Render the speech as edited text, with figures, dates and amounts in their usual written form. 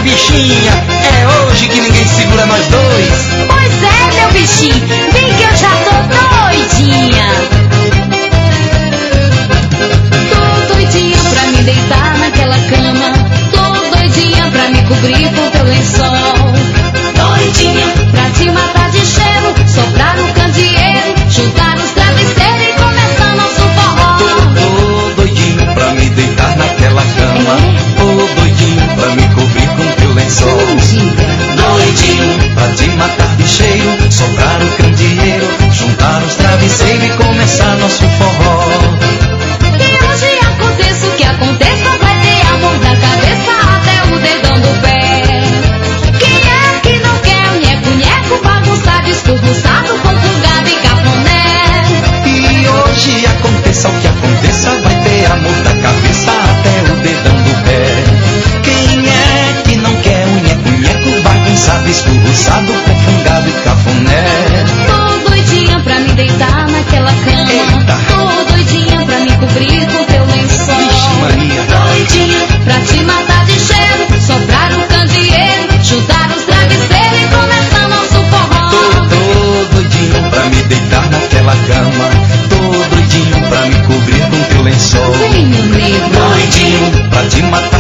bichinha, é hoje que ninguém segura nós dois. Pois é, meu bichinho, vem que eu já tô doidinha. Tô doidinha pra me deitar naquela cama. Tô doidinha pra me cobrir com teu lençol. Doidinha pra te matar de cheiro, soprar no candeeiro, juntar os travesseiros e começar nosso forró. Tô doidinho pra me deitar naquela cama. Tô doidinho pra me cobrir com teu lençol. Doidinho pra te matar de cheiro, soprar o candeeiro, juntar os travesseiros e começar nosso forró. E hoje aconteça o que aconteça, vai ter amor da cabeça até o dedão do pé. Quem é que não quer o nheco-nheco, bagunçado, escorbuçado, com fungado e cafuné? E hoje aconteça o que aconteça, vai ter amor da cabeça até o dedão do pé. Quem é que não quer o nheco-nheco, bagunçado, escorbuçado, com fungado e cafuné? Tô doidinha pra me deitar naquela cama. Eita. Tô doidinha pra me cobrir com teu lençol. Vixe Maria. Doidinha pra te matar de cheiro, soprar o candeeiro, juntar os travesseiros e começar nosso forró. Tô doidinho pra me deitar naquela cama. Tô doidinho pra me cobrir com teu lençol. Vem, meu negro. Doidinho pra te matar